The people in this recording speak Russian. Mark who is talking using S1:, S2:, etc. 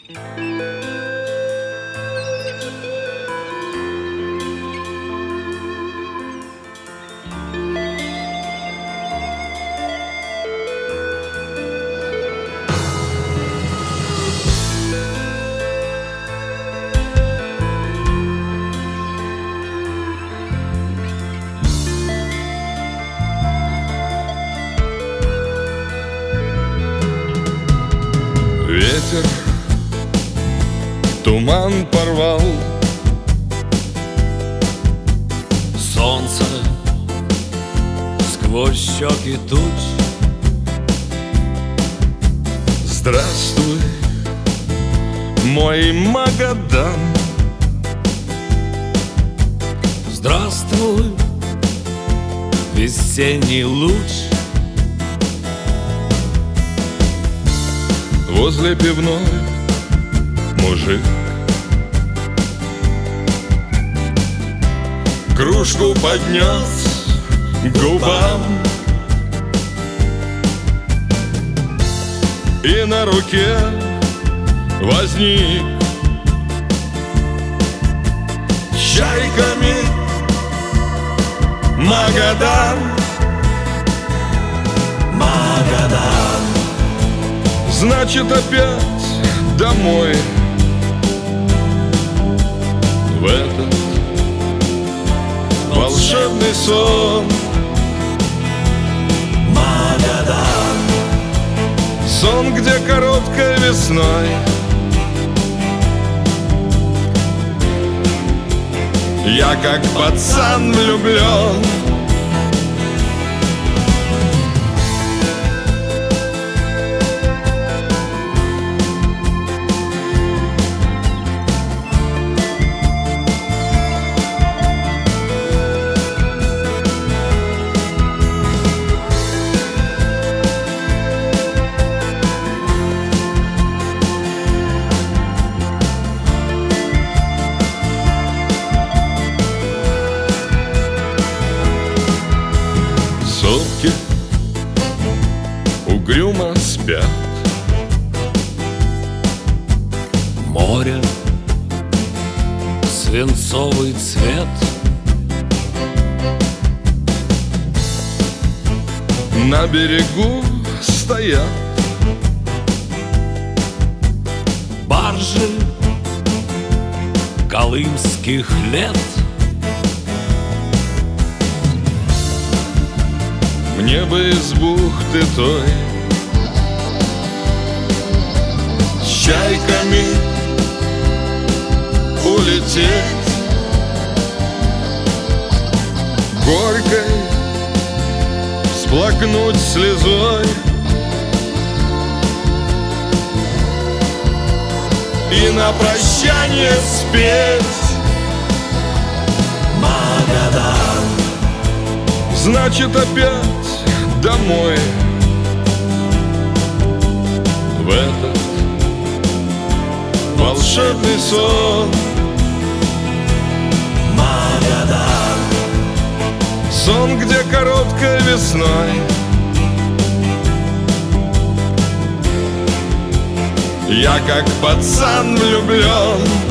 S1: Ветер туман порвал,
S2: солнце сквозь щеки туч.
S1: здравствуй, мой Магадан.
S2: Здравствуй, весенний луч.
S1: Возле пивной мужик кружку поднес к губам, и на руке возник чайками Магадан.
S2: Магадан.
S1: Значит, опять домой, в этот волшебный сон.
S2: Магадан.
S1: Сон, где короткой весной я как пацан влюблен. Сопки угрюмо спят,
S2: Море, свинцовый цвет.
S1: на берегу стоят
S2: Баржи колымских лет.
S1: мне бы из бухты той с чайками улететь, горькой всплакнуть слезой и на прощание спеть
S2: Магадан.
S1: значит, опять домой, в этот волшебный сон.
S2: Магадан.
S1: Сон, где короткой весной я как пацан влюблен.